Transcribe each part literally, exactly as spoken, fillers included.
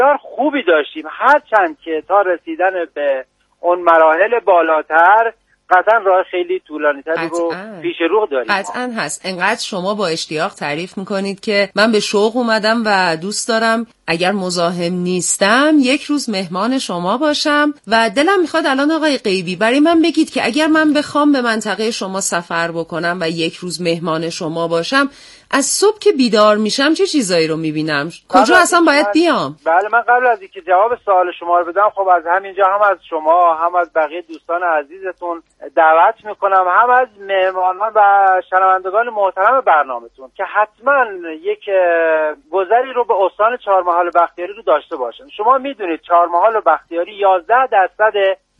بسیار خوبی داشتیم، هرچند که تا رسیدن به اون مراحل بالاتر قطعا راه خیلی طولانی تری رو پیش رو داریم. قطعا هست. انقدر شما با اشتیاق تعریف میکنید که من به شوق اومدم و دوست دارم اگر مزاحم نیستم یک روز مهمان شما باشم و دلم میخواد الان آقای غیبی برای من بگید که اگر من بخوام به منطقه شما سفر بکنم و یک روز مهمان شما باشم، از صبح که بیدار میشم چه چیزایی رو میبینم؟ کجا اصلا باید بیام؟ بله، من قبل از اینکه جواب سوال شما رو بدم، خب از همینجا هم از شما هم از بقیه دوستان عزیزتون دعوت میکنم، هم از مهمانان و شنوندگان محترم برنامه‌تون که حتما یک گذری رو به استان چهارمحال بختیاری رو داشته باشن. شما میدونید چهارمحال بختیاری یازده درصد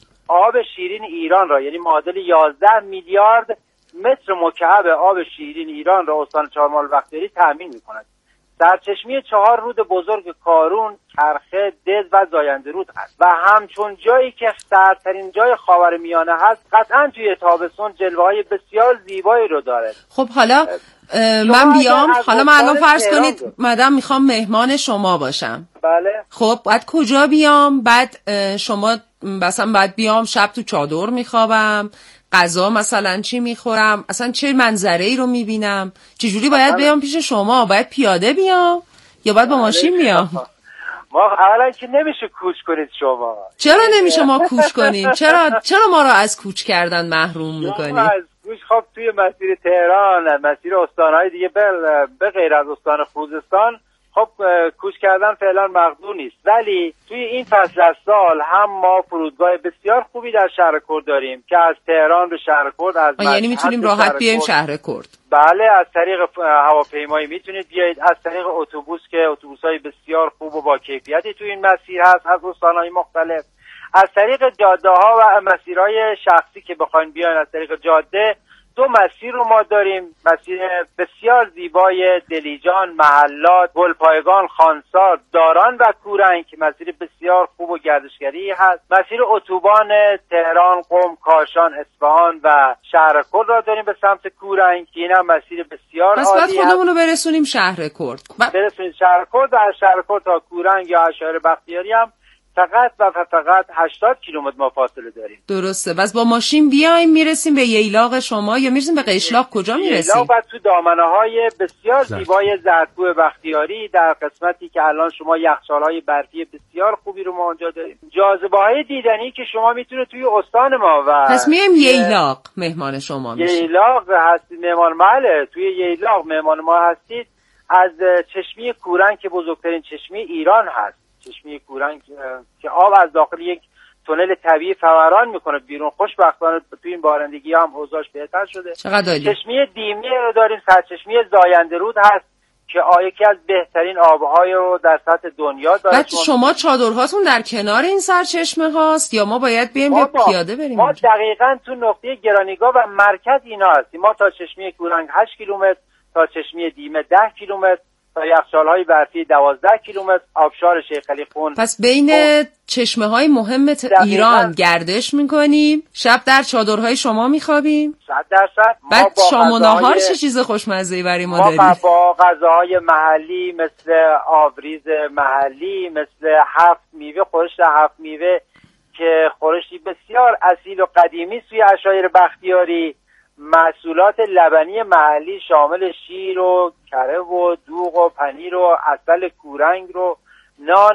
آب شیرین ایران را، یعنی معادل یازده میلیارد متر مکعب آب شیرین ایران را استان چهارمحال بختیاری تامین میکند. سرچشمه چهار رود بزرگ کارون، کرخه، دز و زاینده رود هست و همچون جایی که سردترین جای خاورمیانه هست قطعا توی تابستون جلوه‌های بسیار زیبایی رو داره. خب حالا من بیام، حالا من الان فرض کنید مدام میخوام مهمان شما باشم. بله. خب بعد کجا بیام؟ بعد شما مثلا بعد بیام شب تو چادر میخوابم، غذا مثلا چی میخورم، اصلا چه منظره‌ای رو میبینم، چجوری باید بیام پیش شما؟ باید پیاده بیام یا باید با ماشین بیام؟ ما اولا که نمیشه کوچ کنید شما. چرا نمیشه ما کوچ کنیم؟ چرا چرا ما رو از کوچ کردن محروم میکنید؟ از کوچ خب توی مسیر تهران، مسیر استانهای دیگه به غیر از استان خوزستان خب کوچ کردن فعلا مقدور نیست، ولی توی این فصل از سال هم ما فرودگاه بسیار خوبی در شهر کرد داریم که از تهران به شهر کرد از یعنی میتونیم راحت بیایم شهر کرد. بله، از طریق هواپیمایی میتونید بیایید، از طریق اتوبوس که اتوبوس‌های بسیار خوب و با کیفیتی توی این مسیر هست از استان‌های مختلف، از طریق جاده‌ها و مسیرهای شخصی که بخواید بیاین از طریق جاده، دو مسیر رو ما داریم، مسیر بسیار زیبای دلیجان، محلات، گلپایگان، خانسار، داران و کورنگ که مسیر بسیار خوب و گردشگری هست. مسیر اتوبان تهران، قم، کاشان، اصفهان و شهرکرد را داریم به سمت کورنگ که اینم مسیر بسیار عالی است. پس بعد خودمون رو برسونیم شهرکرد. ب... برسونیم شهرکرد و از شهرکرد تا کورنگ یا شهر بختیاری هم فقط و فقط هشتاد کیلومتر ما فاصله داریم. درسته. بس با ماشین بیایم میرسیم به ییلاق شما یا میرسیم به قشلاق؟ کجا میرسیم؟ ییلاق بعد تو دامنه‌های بسیار زیبای زردکوه بختیاری در قسمتی که الان شما یخچال‌های برفی بسیار خوبی رو ما اونجا داریم. جاذبه‌های دیدنی که شما میتونه توی استان ما و پس میایم ییلاق مهمان شما میشیم. ییلاق هستید مهمان محله، توی ییلاق مهمان ما هستید. از چشمه کورنگ که بزرگترین چشمه ایران هست، چشمه کورنگ که آب از داخل یک تونل طبیعی فوران میکنه بیرون. خوشبختانه تو این بارندگی هم اوضاعش بهتر شده. چقدر عالی. چشمه دیمه رو داریم، سرچشمه زاینده رود هست که یکی از بهترین آبهای رو در سطح دنیا داره. بعد شما چادرهاتون در کنار این سرچشمه هاست یا ما باید بیایم یا پیاده بریم؟ ما دقیقاً تو نقطه گرانیگاه و مرکز اینا هستیم. ما تا چشمه کورنگ هشت کیلومتر، تا چشمه دیمه ده کیلومتر، تا یخچال‌های برفی دوازده کیلومتر، آبشار شیخ علی خون. پس بین چشمه‌های مهم ت... ایران گردش می‌کنیم، شب در چادرهای شما می‌خوابیم. صد درصد. بعد شام و نهار چه چیز خوشمزه‌ای برای ما دارید؟ ما با غذاهای محلی مثل آبریز محلی، مثل هفت میوه، خورشت هفت میوه که خورشتی بسیار اصیل و قدیمی سوی عشایر بختیاری، محصولات لبنی محلی شامل شیر و کره و دوغ و پنیر و عسل کورنگ رو، نان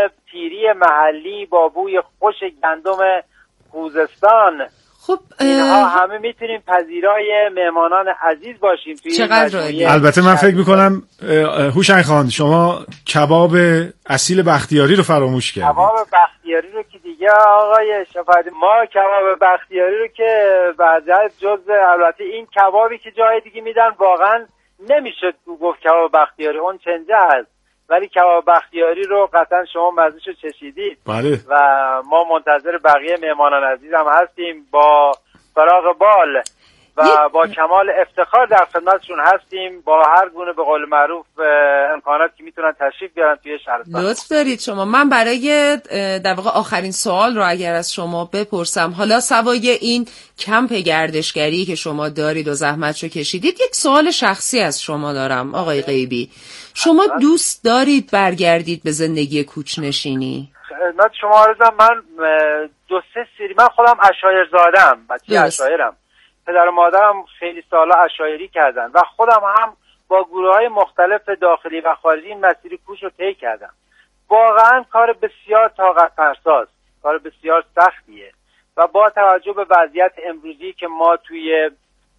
پیری محلی با بوی خوش گندم خوزستان. خب اینها همه میتونیم پذیرای مهمانان عزیز باشیم توی این مجموعه. البته من فکر میکنم هوشنگ خان شما کباب اصیل بختیاری رو فراموش کردید. کباب بختیاری رو که دیگه آقای شفاعتی، ما کباب بختیاری رو که بعد جز البته این کبابی که جای دیگه میدن واقعا نمیشه گفت کباب بختیاری، اون چنجه هست، ولی کباب بختیاری رو قطعا شما مزه‌شو چشیدید. بله. و ما منتظر بقیه مهمانان عزیز هم هستیم با فراغ بال. و با کمال افتخار در خدمتشون هستیم با هر گونه به قول معروف امکانات که میتونن تشریف بیارن توی شهرستان. لطف دارید شما. من برای در واقع آخرین سوال رو اگر از شما بپرسم، حالا سوای این کمپ گردشگری که شما دارید و زحمتشو کشیدید، یک سوال شخصی از شما دارم آقای غیبی. شما دوست دارید برگردید به زندگی کوچنشینی؟ خدمت شما عرضم، من دو سه سری، من خودم عشایر زادم، بچه عشایرم. پدر و مادرم خیلی سالا عشایری کردن و خودم هم با گروه‌های مختلف داخلی و خارجی این مسیر کوچ رو طی کردم. واقعا کار بسیار طاقت فرساز، کار بسیار سختیه و با توجه به وضعیت امروزی که ما توی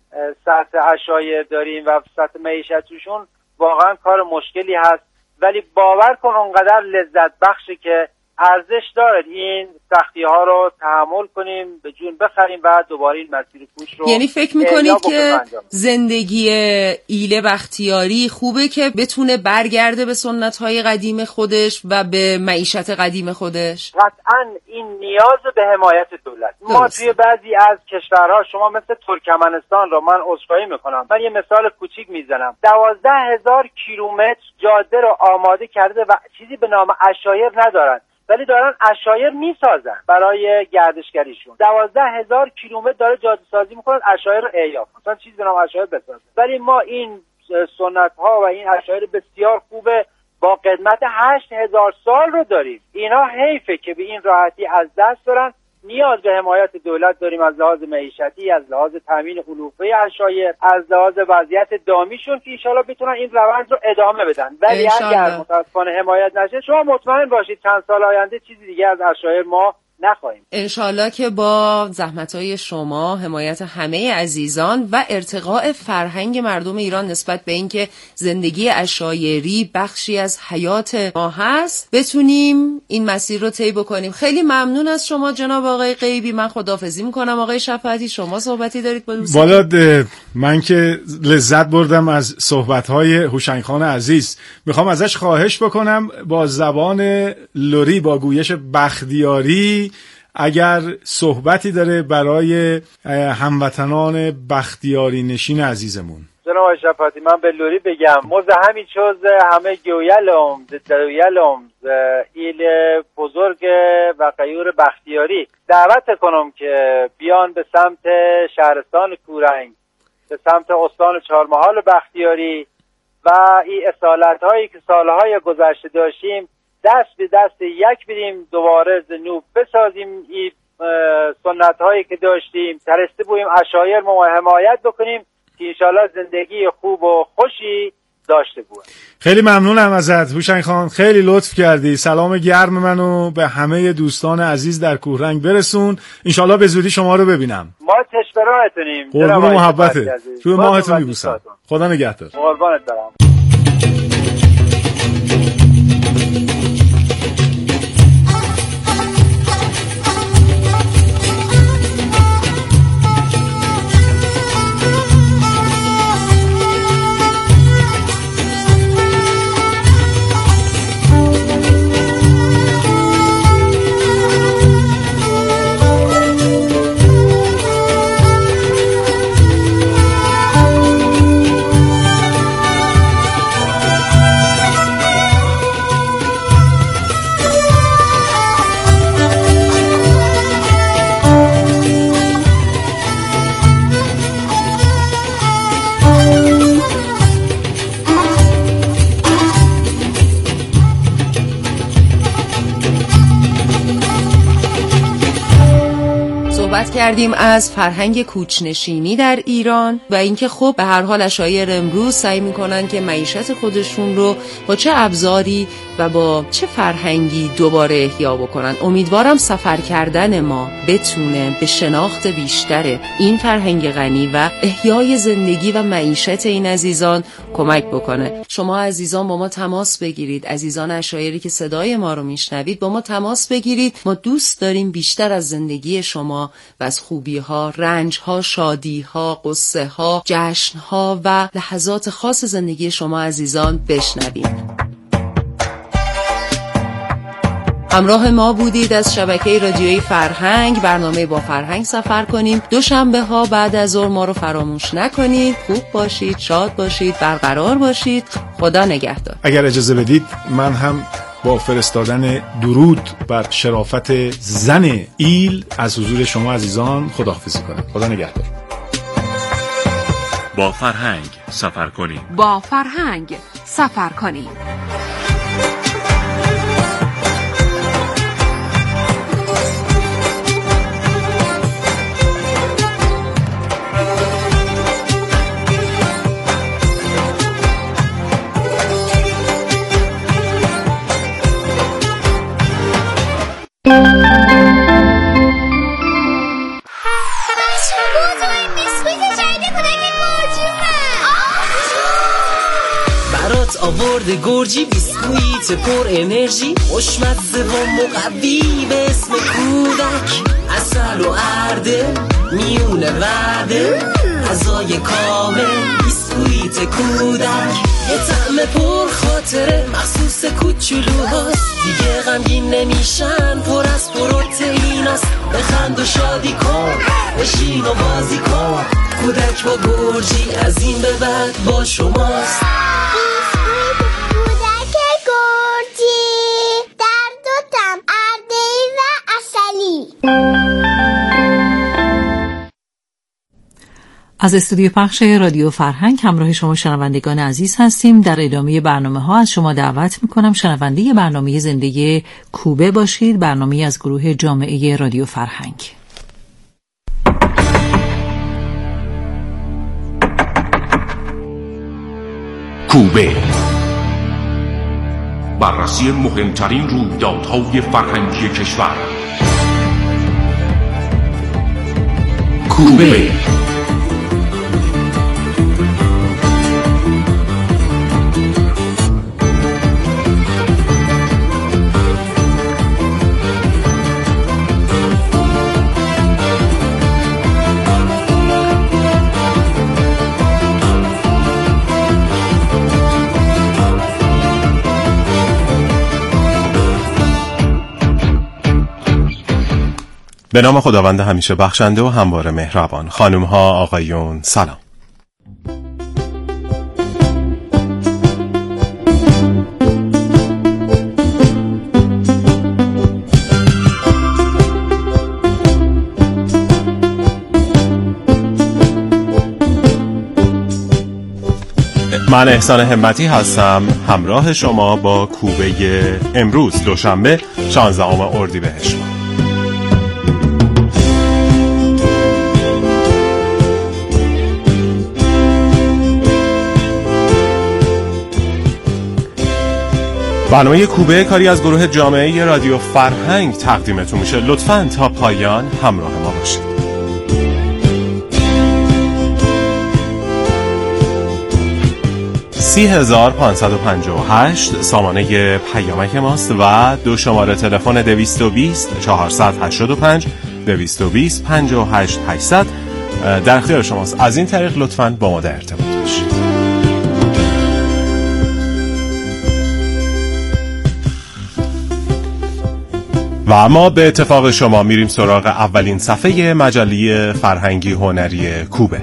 سطح عشایر داریم و سطح معیشتشون واقعا کار مشکلی هست، ولی باور کن اونقدر لذت بخشه که ارزش داره این سختی ها رو تحمل کنیم، به جون بخریم و دوباره این مسیر کوچ رو. یعنی فکر میکنید که زندگی ایله بختیاری خوبه که بتونه برگرده به سنت های قدیم خودش و به معیشت قدیم خودش؟ قطعا این نیاز به حمایت دولت. ما توی بعضی از کشورها، شما مثل ترکمنستان رو من عذرخواهی میکنم، من یه مثال کوچیک میزنم، دوازده هزار کیلومتر جاده رو آماده کرده و چیزی به نام عشایر ندارن، ولی دارن عشایر میسازن برای گردشگریشون. دوازده هزار کیلومتر داره جاده سازی میکنن عشایر رو احیا کنن، مثلا چیزی به نام عشایر بسازن. ولی ما این سنت ها و این عشایر بسیار خوبه با قدمت هشت هزار سال رو داریم. اینا حیفه که به این راحتی از دست دارن. نیاز به حمایت دولت داریم از لحاظ معیشتی، از لحاظ تامین علوفه عشایر، از لحاظ وضعیت دامیشون که انشالله بتونن این روند رو ادامه بدن. ولی اگر متاسفانه حمایت نشه، شما مطمئن باشید چند سال آینده چیزی دیگه از عشایر ما نخواهیم. انشالله که با زحمت‌های شما، حمایت همه عزیزان و ارتقاء فرهنگ مردم ایران نسبت به اینکه زندگی عشایری بخشی از حیات ما هست، بتونیم این مسیر رو طی بکنیم. خیلی ممنون از شما جناب آقای غیبی. من خداحافظی میکنم. آقای شفاعتی، شما صحبتی دارید با دوستان؟ والا من که لذت بردم از صحبت‌های هوشنگ خان عزیز. میخوام ازش خواهش بکنم با زبان لری، با گویش بختیاری، اگر صحبتی داره برای هموطنان بختیاری نشین عزیزمون. جناب شفاعتی، من به لوری بگم موز همین چوز همه گویلم درویلم ایل بزرگ و قیور بختیاری دعوت کنم که بیان به سمت شهرستان کورنگ، به سمت استان چهارمحال بختیاری و این اصالت هایی که سالهای گذشته داشتیم دست به دست یک بدیم، دوباره زنوب بسازیم این سنت هایی که داشتیم، ترسته بویم عشایر ما حمایت بکنیم که انشالله زندگی خوب و خوشی داشته بود. خیلی ممنونم ازت هوشنگ خان، خیلی لطف کردی. سلام گرم منو به همه دوستان عزیز در کوهرنگ برسون. انشالله به زودی شما رو ببینم. ما تشبراتونیم. قربون محبته. روی ماهتون میبوسم. خدا نگهدار. قربانت برم. کردیم از فرهنگ کوچنشینی در ایران و اینکه خب به هر حال عشایر امروز سعی میکنن که معیشت خودشون رو با چه ابزاری و با چه فرهنگی دوباره احیا بکنن. امیدوارم سفر کردن ما بتونه به شناخت بیشتر این فرهنگ غنی و احیای زندگی و معیشت این عزیزان کمک بکنه. شما عزیزان با ما تماس بگیرید، عزیزان عشایری که صدای ما رو میشنوید با ما تماس بگیرید. ما دوست داریم بیشتر از زندگی شما و از خوبی‌ها، رنج‌ها، شادی‌ها، غصه‌ها، جشن‌ها و لحظات خاص زندگی شما عزیزان بشنویم. همراه ما بودید از شبکه رادیویی فرهنگ، برنامه با فرهنگ سفر کنیم. دوشنبه ها بعد از ظهر ما رو فراموش نکنید. خوب باشید، شاد باشید، برقرار باشید. خدا نگهدار. اگر اجازه بدید من هم با فرستادن درود بر شرافت زن ایل از حضور شما عزیزان خداحافظی کنم. خدا نگهدار. با فرهنگ سفر کنیم. با فرهنگ سفر کنیم. آورده گرجی بیسکویت پر انرژی، خوشمزه و مقوی به اسم کودک، عسل و ارده میونه وعده، غذای کامل بیسکویت کودک، یه طعم پر خاطره مخصوص کوچولوهاست، دیگه غمگین نمیشن، پر از پروتئیناست، بخند و شادی کن، بشین و بازی کن، کودک با گرجی از این به بعد با شماست. از استودیو پخش رادیو فرهنگ همراه شما شنوندگان عزیز هستیم. در ادامه برنامه ها از شما دعوت میکنم شنونده برنامه زنده کوبه باشید، برنامه از گروه جامعه رادیو فرهنگ. کوبه، بررسی مهمترین رویدادهای فرهنگی کشور. کوبه به نام خداوند همیشه بخشنده و همواره مهربان. خانم ها، آقایون، سلام. من احسان همتی هستم، همراه شما با کوبه امروز دوشنبه شانزدهم اردیبهشت. برنامه کوبه کاری از گروه جامعه رادیو فرهنگ تقدیمتون میشه. لطفاً تا پایان همراه ما باشید. سی هزار پانصد و پنجاه و هشت سامانه پیامک ماست و دو شماره تلفن دویست و بیست چهارصد و هشتاد و پنج دویست و بیست پنجاه و هشت هشتصد در اختیار شماست. از این طریق لطفاً با ما در ارتباط باشید. و اما به اتفاق شما میریم سراغ اولین صفحه مجله فرهنگی هنری کوبه.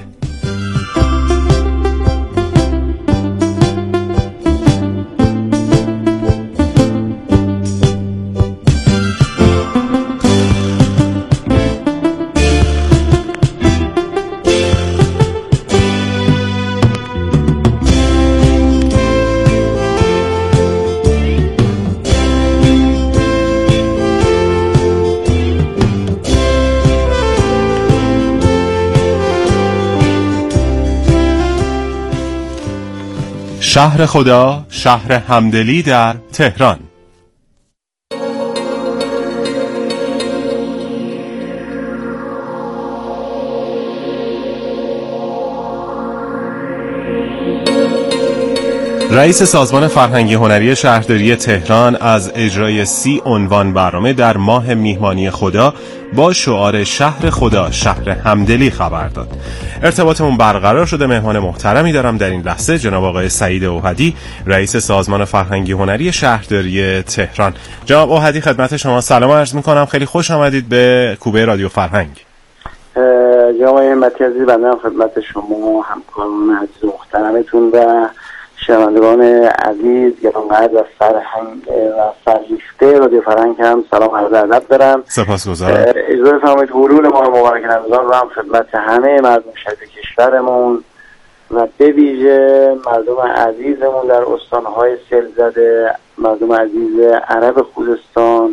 شهر خدا، شهر همدلی در تهران. رئیس سازمان فرهنگی هنری شهرداری تهران از اجرای سی عنوان برنامه در ماه میهمانی خدا با شعار شهر خدا شهر همدلی خبر داد. ارتباطمون برقرار شده. مهمان محترمی دارم در این لحظه، جناب آقای سعید اوحدی، رئیس سازمان فرهنگی هنری شهرداری تهران. جناب اوحدی خدمت شما سلام عرض میکنم، خیلی خوش آمدید به کوبه رادیو فرهنگ. جناب همتی عزیز، بنده خدمت شما همکاران عزیز محترمتون و شنوندگان عزیز گرانقدر و فرهنگ و فرهیخته رادیو فرهنگ هم سلام عرض ادب دارم. سپاسگزارم. اجازه فرمایید حلول ماه مبارک رمضان رو هم خدمت همه مردم شهر کشورمون و به ویژه مردم عزیزمون در استان‌های سیل‌زده، مردم عزیز عرب خوزستان،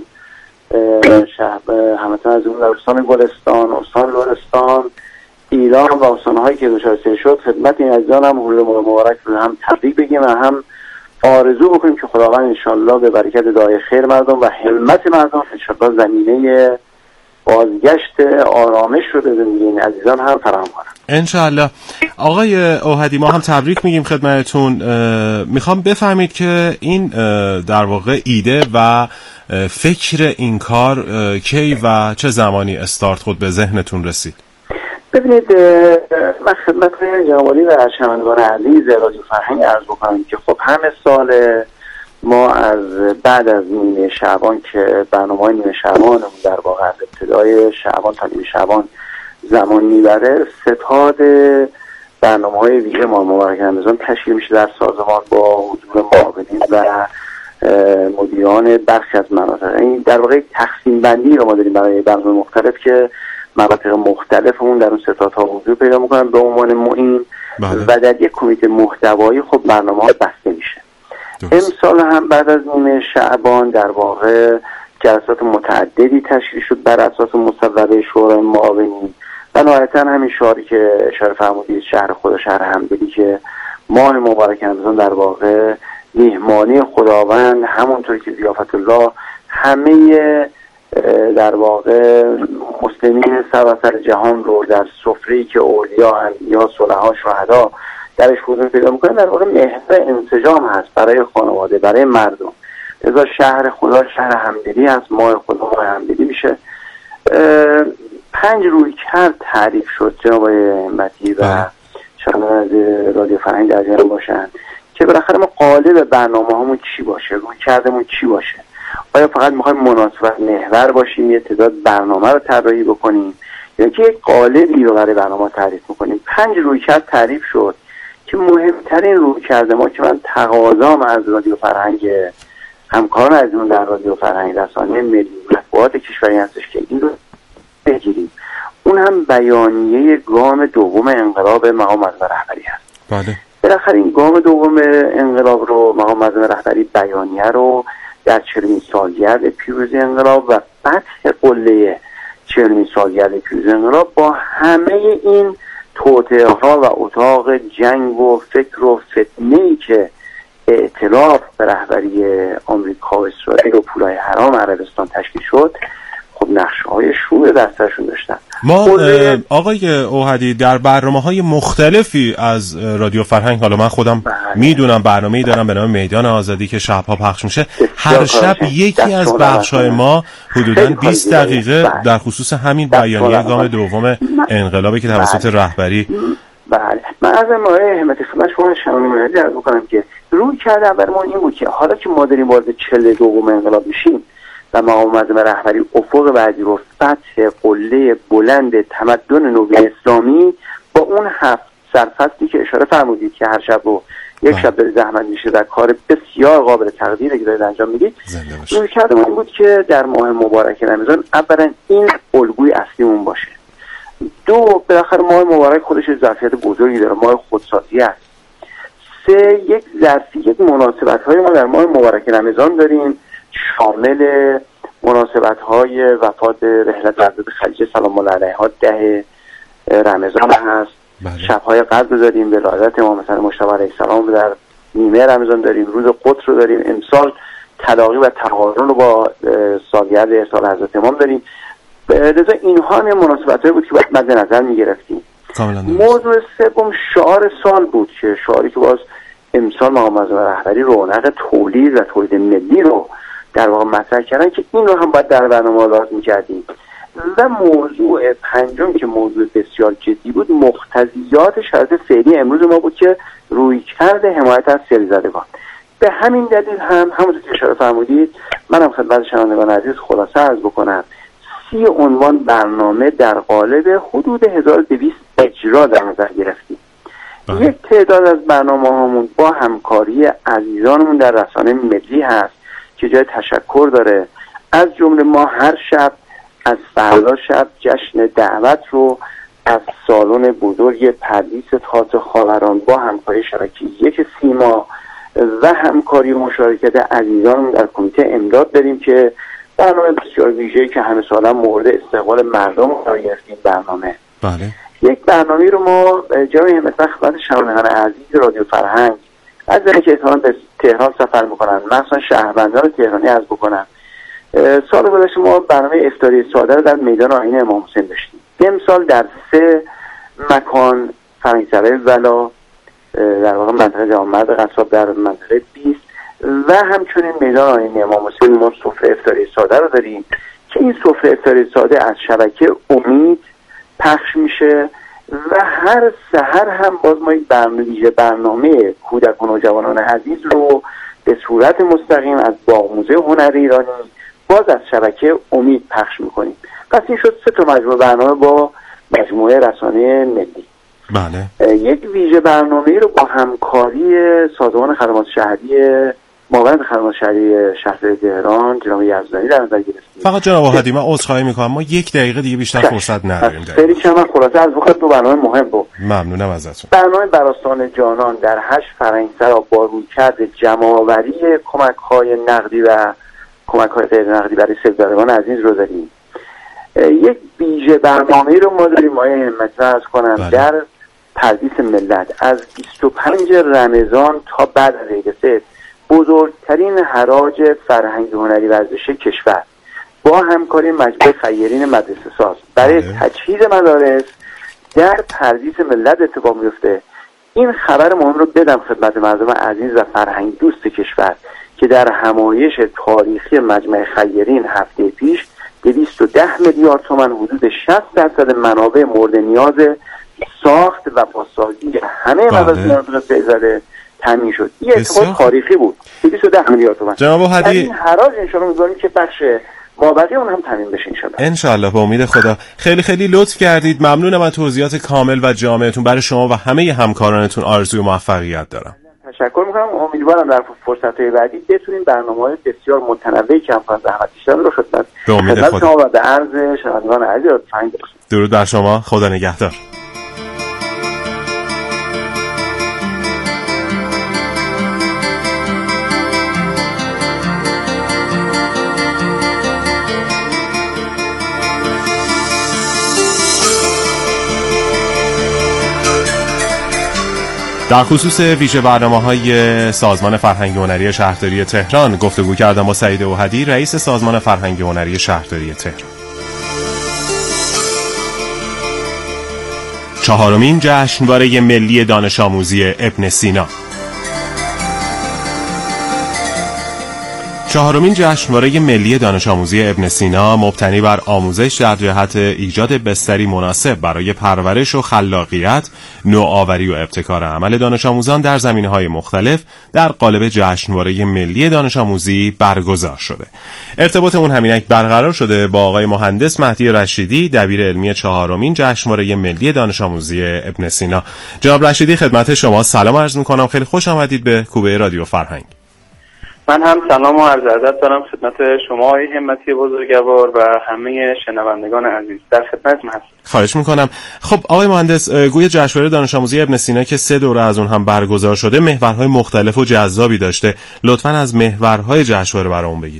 شهر همتون از اون در استان گلستان، استان لرستان، ایران و استان‌هایی که دچار سیل شد، خدمت این عزیزان هم حلول ماه مبارک رو هم تبریک بگیم و هم آرزو بکنیم که خداوند انشالله به برکت دعای خیر مردم و همت مردم انشالله زمینه بازگشت آرامش رو به زندگی این عزیزان هم فراهم کنن انشالله. آقای اوحدی، ما هم تبریک میگیم خدمتتون. میخوام بفهمید که این در واقع ایده و فکر این کار کی و چه زمانی استارت خود به ذهنتون رسید؟ ببینید، من خدمت جناب عالی و شنوندگان عزیز رادیو فرهنگ عرض بکنم که خب همه سال ما از بعد از نیمه شعبان که برنامه‌های نیمه شعبان در واقع از ابتدای شعبان تا نیمه شعبان زمان میبره، ستاد برنامه‌های ویژه ماه مبارک رمضان تشکیل میشه در سازمان با حضور معاونین و مدیران برخی از مناطق. این در واقع تقسیم بندی رو ما داریم برای برنامه مختلف که مناطق مختلفمون در اون ستادها حضور پیدا میکنن به عنوان معین و در یک کمیته محتوایی خب برنامه‌ها بسته میشه. امسال هم بعد از نیمه شعبان در واقع جلسات متعددی تشکیل شد بر اساس مصوبه شورای معاونین و نهایتاً همین شعاری که اشاره فرمودید، شهر خدا شهر همدلی، که ماه مبارک رمضان در واقع میهمانی خداوند همونطور که ضیافت الله همه در واقع مسلمین سراسر جهان رو در سفره‌ای که اولیا، انبیا، صلحا، شهدا درش حضور پیدا میکنه در واقع محور انسجام هست برای خانواده، برای مردم. لذا شهر خدا شهر همدلی هست، ماه خدا ماه همدلی میشه. پنج رویکرد تعریف شد جناب همتی و شنوندگان از رادیو فرهنگ در جریان باشن که بالاخره ما قالب برنامه همون چی باشه، رویکردمون چی باشه. آیا فقط میخوایم مناسبت محور باشیم، یه تعداد برنامه رو طراحی بکنیم، یا که یک قالبی رو برای برنامه تعریف میکنیم؟ پنج رویکرد تعریف شد که مهمترین رویکرد ما که من تقاضام از رادیو فرهنگ همکاران از اون در رادیو فرهنگ رسانه ملی مطبوعات کشوری هستش که این رو بگیریم، اون هم بیانیه گام دوم انقلاب مقام معظم رهبری هست. بله. بالاخره این گام دوم انقلاب رو مقام معظم رهبری بیانیه رو در چهلمین سالگرد پیروزی انقلاب و فتح قله چهلمین سالگرد پیروزی انقلاب با همه این توطئه ها و اتاق جنگ و فکر و فتنه‌ای که ائتلاف به رهبری آمریکا و اسرائیل و پولای حرام عربستان تشکیل شد، خب نقشه‌های شور دستشون داشتن. ما آقای اوحدی در برنامه‌های مختلفی از رادیو فرهنگ، حالا من خودم بله. میدونم برنامه‌ای دارم به نام میدان آزادی که شب‌ها پخش میشه، هر شب یکی از بخش‌های ما حدوداً بیست دقیقه بله. در خصوص همین بیانیه گام دوم انقلابی که توسط بله. رهبری بله. من از مایه همتی خدمت شما شنوندگان عزیز عرض می‌کنم که روی کرده اول ما این بود که حالا که ما داریم وارد چله دوم انقلاب میشیم و مقام معظم رهبری افق بعدی رو فتح قله بلند تمدن نوین اسلامی با اون هفت سرفصلی که اشاره فرمودید که هر شب رو یک شب دارید زحمت میشه در کار بسیار قابل تقدیری که دارید انجام میدید، روی کرده ما این بود که در ماه مبارک رمضان اولا این الگوی اصلیمون باشه. دو، بالاخره ماه مبارک خودش ظرفیت بزرگی داره، ماه خودسازی است. سه، یک ظرفیت مناسبت‌های ما در ماه مبارک رمضان داریم شامل مناسبت‌های وفات رحلت حضرت خدیجه سلام الله علیها ده رمضان هست. بله. شب‌های قدر داریم، ولادت امام حسن مجتبی علیه السلام در نیمه رمضان داریم، روز قدس رو داریم، امسال تلاقی و تقارن رو با سالگرد ارسال حضرت امام داریم. لذا اینها هم مناسبت‌هایی بود که باید مد نظر می‌گرفتیم. موضوع سوم شعار سال بود که شعاری که باز امسال مقام معظم رهبری رونق تولید و تولید ملی رو در واقع مطرح کردن که این رو هم باید در برنامه لازم می‌کردیم. و موضوع پنجم که موضوع بسیار جدی بود، مقتضیات شرایط فعلی امروز ما بود که رویکرد حمایت از سیل‌زدگان. به همین دلیل هم همونطور که اشاره فرمودید، منم خدمت شنوندگان عزیز خلاصه عرض بکنم، سی عنوان برنامه در قالب حدود هزار و دویست اجرا در نظر گرفتیم. یک تعداد از برنامه هامون با همکاری عزیزانمون در رسانه ملی هست که جای تشکر داره. از جمله ما هر شب از فردا شب جشن دعوت رو از سالن بزرگ پردیس تئاتر خاوران با همکاری شبکه یک سیما و همکاری و مشارکت عزیزانمون در کمیته امداد داریم که برنامه بسیار ویژه‌ای که همه ساله مورد استقبال مردم قرار گرفتیم. برنامه بله. یک برنامه رو ما جای همت خدمت شنوندگان عزیز رادیو فرهنگ از اینکه احتمالاً به تهران سفر میکنن، مثلا شهروندان تهرانی عرض بکنم، سال گذشته ما برنامه افطاری ساده رو در میدان آیین امام حسین داشتیم. امسال در سه مکان، فرنگسرای ولا در واقع منطقه جوانمرد قصاب در منطقه بیست و همچنین میدان آیین امام حسین ما سفره افطاری ساده رو داریم که این سفره افطاری ساده از شبکه امید پخش میشه و هر سحر هم باز ما یک برنامه برنامه کودکان و جوانان عزیز رو به صورت مستقیم از باغ موزه هنر ایرانی باز از شبکه امید پخش میکنیم. پس این شد سه تا مجموعه برنامه با مجموعه رسانه ملی. بله. یک ویژه برنامه رو با همکاری سازمان خدمات شهری معاونت خدمات شهری شهر تهران جناب یزدانی در نظر گرفتیم. فقط جناب احدی من عذرخواهی میکنم، ما یک دقیقه دیگه بیشتر فرصت نداریم. خیلی کم خلاصه از وقت دو برنامه مهم بود. ممنونم ازتون. برنامه براستان جانان در هشت فرنگسرا با رویکرد جمع‌آوری کمک‌های نقدی و کمک‌های غیر نقدی برای سیل‌زدگان عزیز رو داریم. یک ویژه برنامه رو ما داریم آقای همتی عرض کنم بله. در پردیس ملت از بیست و پنج رمضان تا بعد از عید فطر بزرگترین حراج فرهنگی هنری ورزشی کشور با همکاری مجموعه خیرین مدرسه ساز برای بله. تجهیز مدارس در پردیس ملت اتفاق میفته. این خبر مهم رو بدم خدمت مردم عزیز و فرهنگ دوست کشور که در همایش تاریخی مجمع خیرین هفته پیش دویست و ده میلیارد تومان حدود شصت درصد منابع مورد نیاز ساخت و بازسازی همه موارد سیل‌زده تامین شد. این اتفاق تاریخی بود. دویست و ده میلیارد تومان. جناب احدی این حراج ان شاء الله می‌ذاریم که بخش مابقی اون هم تامین بشه ان شاء الله. ان شاء الله به امید خدا. خیلی خیلی لطف کردید. ممنونم از توضیحات کامل و جامعتون. برای شما و همه همکارانتون آرزوی موفقیت دارم. تشکر میکنم. امیدوارم در فرصت‌های بعدی بتونیم برنامه‌های بسیار متنوعی که هم زحمت کشیدن رو خدمت به امید خدا شما و به عرض شنوندگان عزیز فرهنگ برسونیم. درود بر شما. خدا نگهدار. در خصوص ویژه برنامه‌های سازمان فرهنگی هنری شهرداری تهران گفتگو کردم با سعید احدی، رئیس سازمان فرهنگی هنری شهرداری تهران. چهارمین جشنواره ملی دانش آموزی ابن سینا. چهارمین جشنواره ملی دانش آموزی ابن سینا مبتنی بر آموزش در جهت ایجاد بستری مناسب برای پرورش و خلاقیت، نوآوری و ابتکار عمل دانش آموزان در زمینه‌های مختلف در قالب جشنواره ملی دانش آموزی برگزار شده. ارتباط اون همینک برقرار شده با آقای مهندس مهدی رشیدی، دبیر علمی چهارمین جشنواره ملی دانش آموزی ابن سینا. جناب رشیدی خدمت شما سلام عرض می‌کنم. خیلی خوش آمدید به کوبه رادیو فرهنگ. من هم سلام و عرض ادب دارم خدمت شما آقای همتی بزرگوار و همه شنوندگان عزیز. در خدمتتون هستم. خواهش میکنم. خب آقای مهندس، گویا جشنواره دانش آموزی ابن سینا که سه دوره از اون هم برگزار شده محورهای مختلف و جذابی داشته. لطفاً از محورهای جشنواره برامون بگید.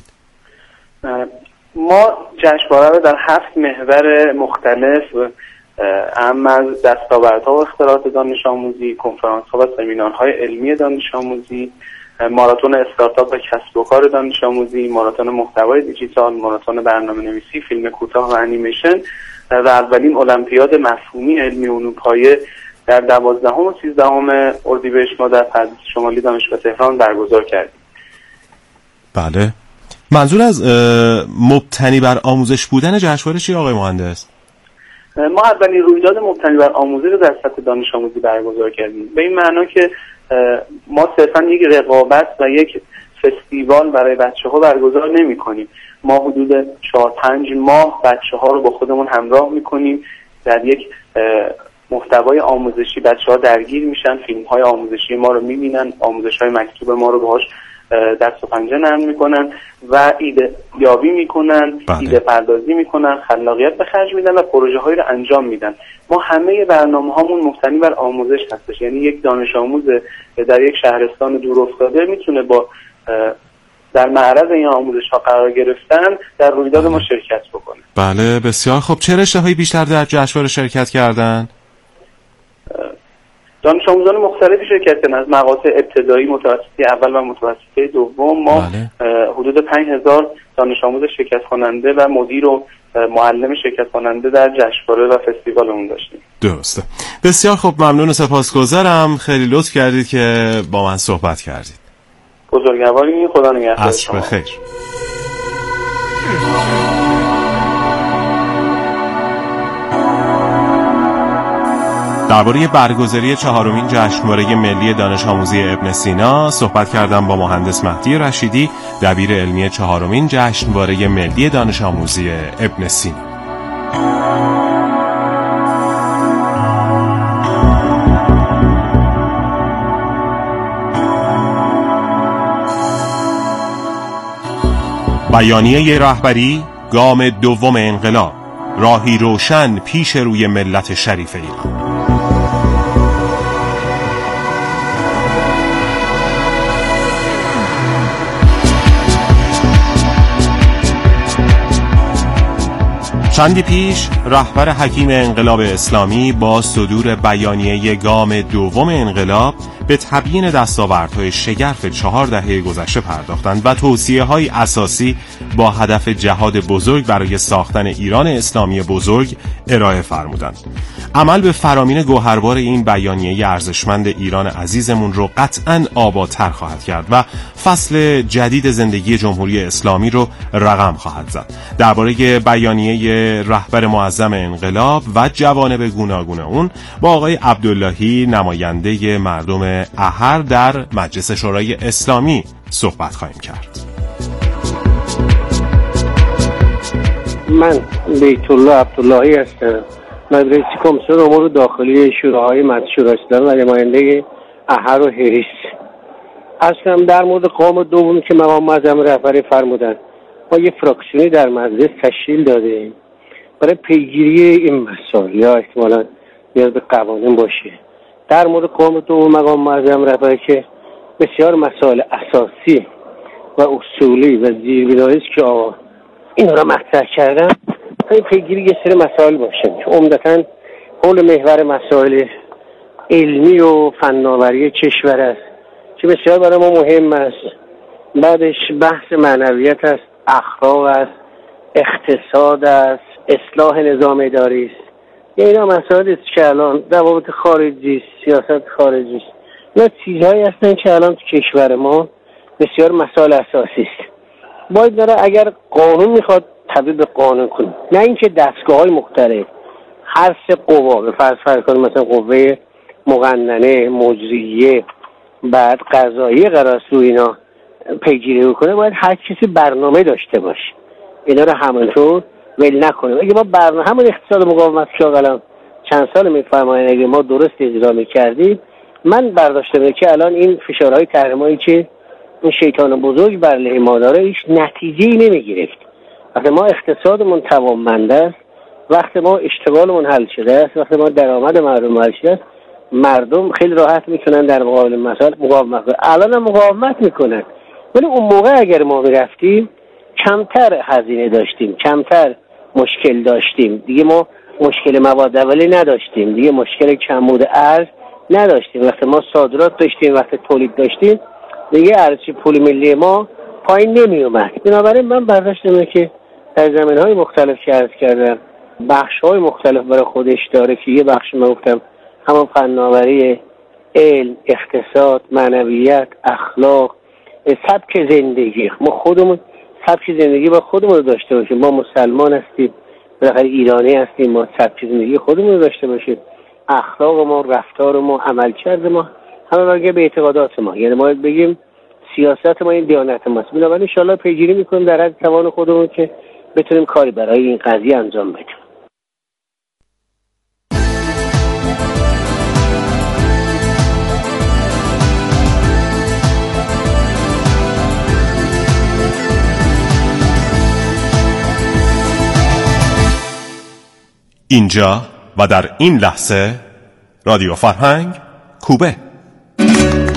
ما جشنواره رو در هفت محور مختلف اهم از دستاوردها و اختراعات دانش آموزی، کنفرانس‌ها و سمینارهای علمی دانش آموزی، ماراتون استارتاپ و کسب و کار دانش آموزی، ماراتون محتوای دیجیتال، ماراتون برنامه‌نویسی، فیلم کوتاه و انیمیشن و اولین المپیاد مفهومی علمی علوم پایه در دوازدهم و سیزدهم اردیبهشت ما در پردیس شمالی دانشگاه تهران برگزار کردیم. بله. منظور از مبتنی بر آموزش بودن جشنواره چیه آقای مهندس؟ ما اولین رویداد مبتنی بر آموزش رو در سطح دانش آموزی برگزار کردیم، به این معنا که ما صرفا یک رقابت و یک فستیوال برای بچه ها برگزار نمی کنیم. ما حدود چهار پنج ماه بچه ها رو با خودمون همراه می کنیم، در یک محتوای آموزشی بچه ها درگیر میشن، فیلم های آموزشی ما رو می بینن، آموزش های مکتوب ما رو باهاش دست و پنجه نرم میکنن و ایده یابی میکنن، بله. ایده پردازی میکنن، خلاقیت به خرج میدن و پروژه هایی رو انجام میدن. ما همه برنامه هامون مبتنی بر آموزش هستش، یعنی یک دانش آموز در یک شهرستان دور افتاده میتونه با در معرض این آموزش ها قرار گرفتن در رویداد ما شرکت بکنه. بله بسیار خب. چه رشته هایی بیشتر در جشنواره شرکت کردن؟ دانش آموزان مختلفی شرکت کردن، از مقاطع ابتدایی، متوسطه اول و متوسطه دوم. ما بله. حدود پنج هزار دانش آموز شرکت کننده و مدیر و معلم شرکت کننده در جشنواره و فستیوالمون داشتیم. درسته. بسیار خب، ممنون و سپاسگزارم، خیلی لطف کردید که با من صحبت کردید. بزرگواری، خدا نگهدار شما. عصر بخیر. درباره برگزاری چهارمین جشنواره ملی دانش آموزی ابن سینا صحبت کردم با مهندس مهدی رشیدی، دبیر علمی چهارمین جشنواره ملی دانش آموزی ابن سینا. بیانیه رهبری، گام دوم انقلاب، راهی روشن پیش روی ملت شریف ایران. چندی پیش رهبر حکیم انقلاب اسلامی با صدور بیانیه گام دوم انقلاب به تبیین دستاوردهای شگرف چهار دهه گذشته پرداختند و توصیه‌های اساسی با هدف جهاد بزرگ برای ساختن ایران اسلامی بزرگ ارائه فرمودند. عمل به فرامین گوهربار این بیانیه ارزشمند ایران عزیزمون رو قطعاً آبادتر خواهد کرد و فصل جدید زندگی جمهوری اسلامی رو رقم خواهد زد. درباره بیانیه رهبر معظم انقلاب و جوانب گوناگون اون با آقای عبداللهی، نماینده مردم احر در مجلس شورای اسلامی صحبت خواهیم کرد. من بیت الله عبداللهی هستم، من رئیس کمیسیون امور داخلی شوراهای مجلس شورای اسلامی و نماینده احر و هریس هستم. در مورد قوم دوم که مقام معظم رهبری فرمودن، ما یه فراکسیونی در مجلس تشکیل دادیم برای پیگیری این مسائل، یا احتمالاً نیاز به قوانین باشه. در مورد قوم دوم مقام معظم رهبری که بسیار مسائل اساسی و اصولی و زیربنایی است که آقا این را مطرح کردن، این پیگیری یه سری مسائل باشه که عمدتاً حول محور مسائل علمی و فناوری کشور است که بسیار برای ما مهم است. بعدش بحث معنویت است، اخلاق است، اقتصاد است، اصلاح نظام اداری است. اینا مسائلی است که الان روابط خارجی، سیاست خارجی است، اینا چیزهایی هستن که الان تو کشور ما بسیار مسائل اساسی است. باید داره اگر قانون میخواد تبدیل به قانون کنیم، نه اینکه دستگاه‌های مختلف هر سه قوا به فرض فرض کنیم مثلا قوه مقننه، مجریه، بعد قضاییه قرار است رو اینا پیگیری بکنه. باید هر کسی برنامه داشته باشه، اینا رو همونطور ول نکنیم. اگه ما برنامه همون اقتصاد مقاومت که الان چند سال میفرمایید اگه ما درست اجرا میکردیم، من برداشتم که الان این فشارهای تحریمایی که این شیطان بزرگ بر علیه ما داره هیچ نتیجه‌ای نمیگرفت. وقتی ما اقتصادمون توانمند است، وقتی ما اشتغالمون حل شده است، وقتی ما درآمد مردم حل شده است، مردم خیلی راحت میتونن در مقابل مسائل مقاومت کنن. الان هم مقاومت میکنن، ولی اون موقع اگر ما میرفتیم کمتر هزینه داشتیم، کمتر مشکل داشتیم. دیگه ما مشکل مواد اولیه نداشتیم، دیگه مشکل کمبود ارز نداشتیم. وقتی ما صادرات داشتیم، وقتی تولید داشتیم، دیگه ارزش پول ملی ما پایین نمی اومد. بنابراین من برداشتم که در زمینهای مختلف که عرض کردم، بخش‌های مختلف برای خودش داره که یه بخش من گفتم همون فناوری، علم، اقتصاد، معنویت، اخلاق، سبک زندگی. ما خودمون سبک زندگی با خودمون رو داشته باشیم. ما مسلمان هستیم، بالاخره ایرانی هستیم، ما سبک زندگی خودمون رو داشته باشیم. اخلاق ما، رفتار ما، عملکرد ما همه برگه به اعتقادات ما. یعنی ما بگیم سیاست ما این دیانت ماست. بنابراین ان شاءالله پیگیری میکنیم در حد توان خودمون که بتونیم کاری برای این قضیه انجام بدیم. اینجا و در این لحظه رادیو فرهنگ کوبه.